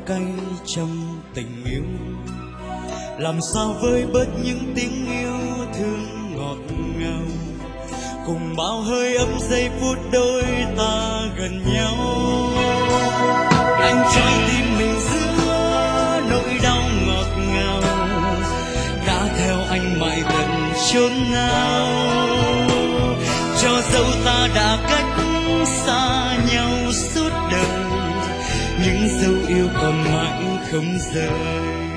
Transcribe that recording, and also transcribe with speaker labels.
Speaker 1: cay trong tình yêu. Làm sao vơi bớt những tiếng yêu thương ngọt ngào, cùng bao hơi ấm giây phút đôi ta gần nhau. Anh trói tim mình giữa nỗi đau ngọt ngào, đã theo anh mãi tận chốn nào. Cho dẫu ta đã cách xa nhau suốt đời, những dấu yêu còn mãi không rời.